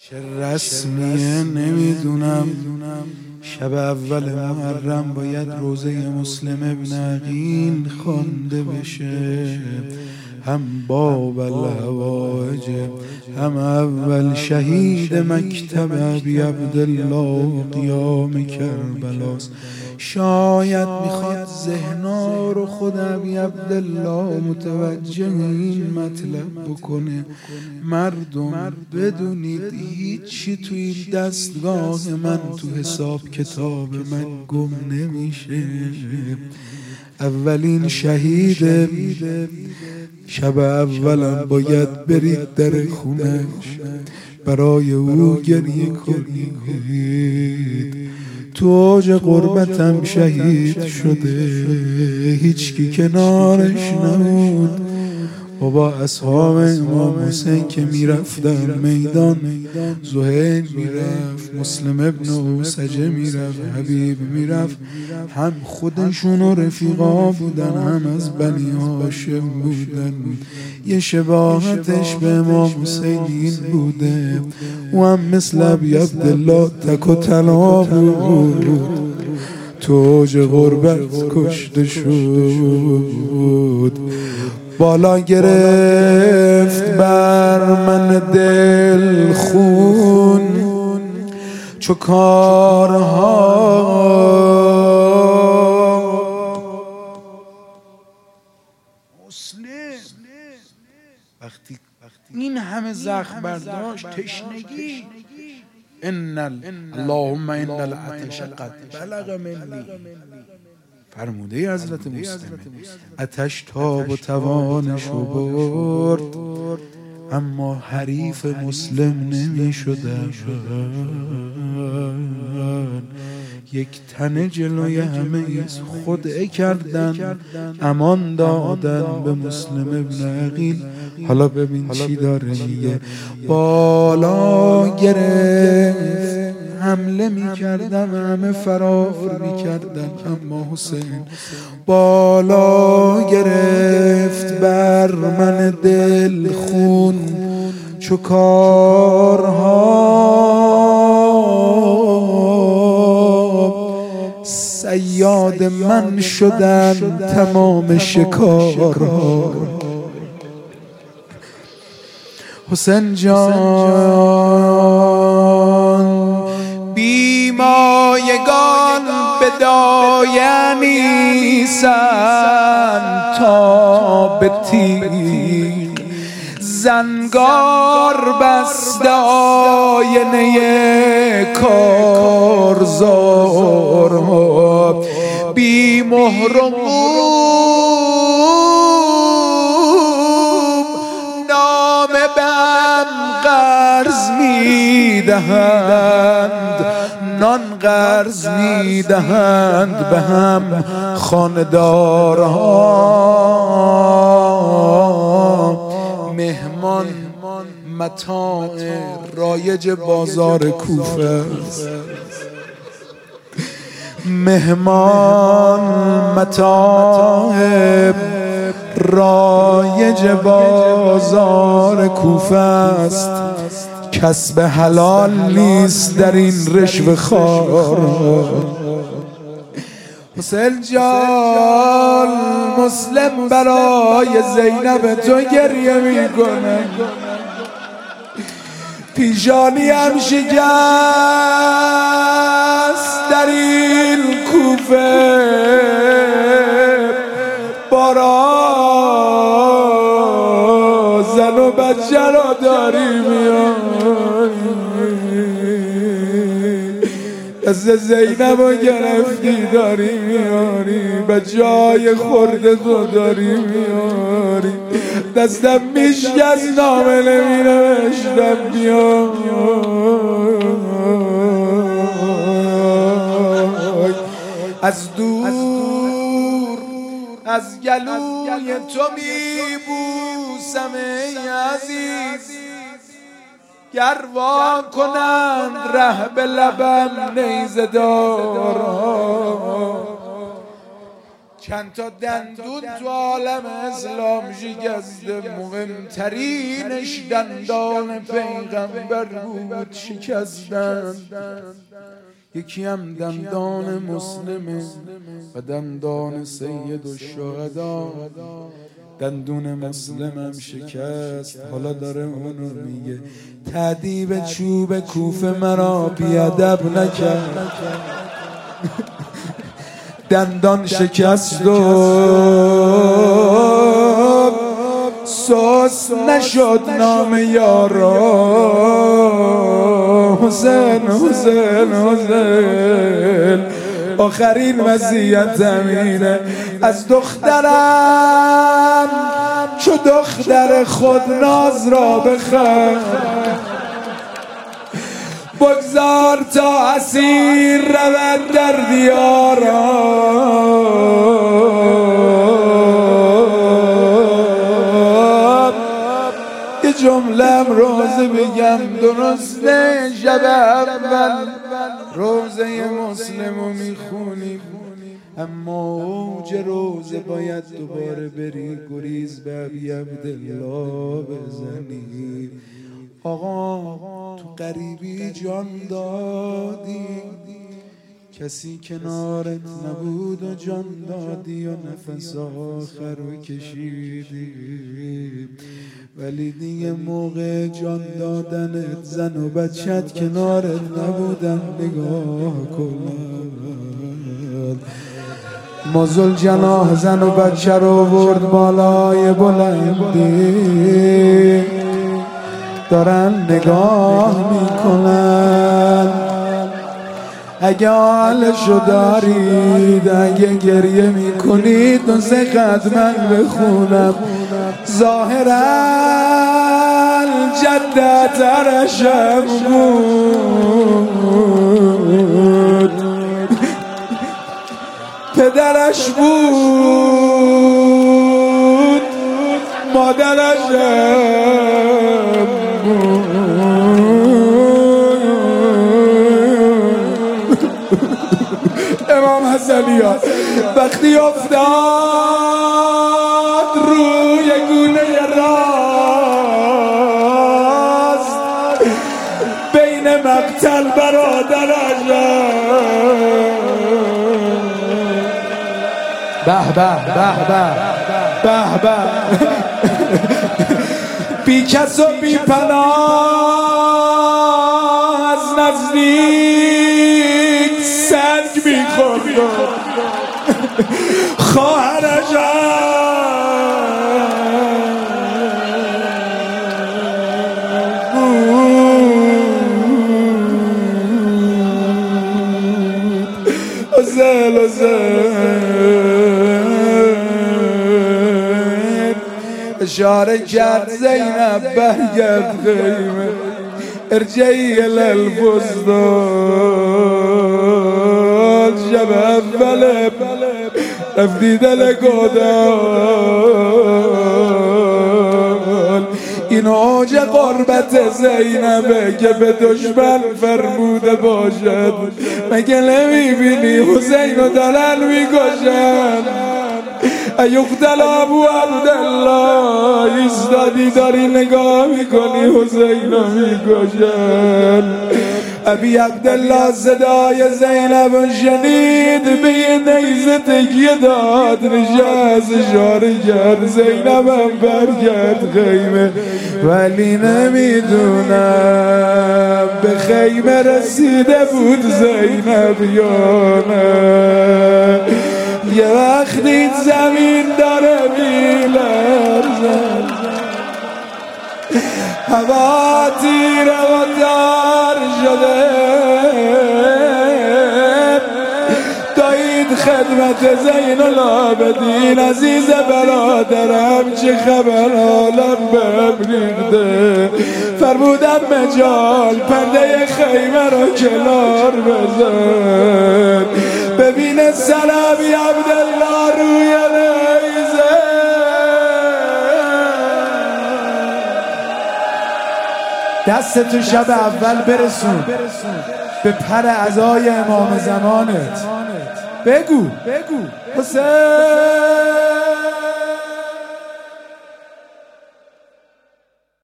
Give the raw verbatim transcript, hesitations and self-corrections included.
چه رسمیه نمیدونم. شب اول محرم باید روزه مسلم ابن عقیل خوانده بشه، هم باب الحوائج، هم اول شهید مکتب ابی عبدالله قیام کربلاست. شاید میخواد ذهنا رو خود ابی عبدالله متوجه این مطلب بکنه. مردم بدونید هیچی تو این دستگاه من، تو حساب کتاب من گم نمیشه. اولین شهید شب اولم باید برید در خونش، برای او گریه کنید. تو اوج قربتم شهید شده، هیچکی کنارش نبود. بابا اصحاب امام حسین که میرفتن میدان، زهیر میرفت، مسلم ابن اوسجه میرفت، حبیب میرفت، هم خودشون و رفیقا بودن، هم از بنی هاشم بودن. یه شباهتش به امام حسین این بوده، و هم مثل ابی عبدالله تک و تنها بود، تو اوج غربت کشته شد. بالا گرفت بر من دل خون چو کارها، مسلم وقتی این همه زخم برداشت، تشنگی، ان اللهم ان العطش قد بلغ منی، فرموده حضرت مسلم، آتش تاب و توانشو برد، اما حریف مسلم نمی شدن. یک تنه جلوی همه خدعه کردن، امان دادن به مسلم ابن عقیل. حالا ببین چی داره میگه. بالا گرفت، حمله میکردم، همه فرار میکردن، اما حسین بالا گرفت بر من دل خون چو کارها. صیاد من شدن تمام شکارها. حسین جان بیمایگان به دایه نیستند، تا به تیغ زنگار بسته آینه کارزارها. بی مهر و نام بهم قرض میدهند، نان قرض میدهند به هم خاندارها. مهمان متاع رایج بازار کوفه، مهمان متاع رایج بازار کوفه است، کسب حلال نیست در این رشوه خوار. حسین جان مسلم برای زینب تو گریه میکنه، پیشانی هم شکست در این کوفه. بارا زن و بچه را داری میاری، دست زینب رو گرفتی داری میاری، به جای خورده تو داری میاری. دستم میشکست نامه نمی نوشتم بیای. از دور از گلوی تو میبوسم ای عزیز، گر وا کنند ره به لبم نیزه دارها. چند تا دندون تو عالم اسلام شکسته، مهمترینش دندان پیغمبر بود شکستن. یکی هم دندان مسلمه و دندان سید الشهدا. دندون مسلمم شکست، حالا داره اونو میگه تأدیب چوب کوفه مرا بیادب نکرد. دندان شکست و سوس نشد نام یارا. حسین حسین حسین آخرین وصیت اینه از دخترم، چو دختر خود ناز را بخواه. بگذار تا اسیر رود در دیارم. یه جمله روزه بگم درسته، شب اول روزه مسلمو میخونیم، اما اوج روزه باید دوباره بری گریز به ابی عبدالله بزنی. آقا تو غریبی جان دادی، کسی کنارت نبود و جان دادی و نفس آخر رو کشیدی، ولی دیگه موقع جان دادنت زن و بچت کنارت نبودن. نگاه کن مازل جناح زن و بچه رو برد بالای بلندی، دارن نگاه میکنن. اگه حالشو دارید، اگه گریه میکنید دو سه خدمت بخونم. ظاهرا جدت عرشم بود، پدرش بود، مادرشم بود. امام حسنی ها وقتی افتاد روی گونه راست، بین مقتل برادرشم. به به به به به به بی کس و بی پناه از نزدیک سنگ میخورد خواهرشم. ازل اشاره کرد زینب برگرد خیمه، ارجعی الالفزدال. شب اول رفتی دل گودال. این اوج قربت زینبه که به دشمن فرموده باشد. مگه نمیبینی حسین رو دارن میکشن؟ ایقتل ابو عبدالله، ایستادی داری نگاه میکنی حسین رو میکشن. ابی عبدالله صدای زینب شنید، به یه نیزه تکیه داد، نشست اشاره کرد زینبم برگرد خیمه. ولی نمیدونم به خیمه رسیده بود زینب یا نه. یه وقتی زمین داره میلرزه، هوا تیره و دار شده، دایید خدمت زین العابدین. عزیز برادرم چه خبر حالم ببریده، فرمودم مجال پرده خیمه رو کنار بزن، ببین سلمی عبدالله روی نیزه. دست تو شب اول برسون به پر عزای امام زمانت. بگو بگو حسین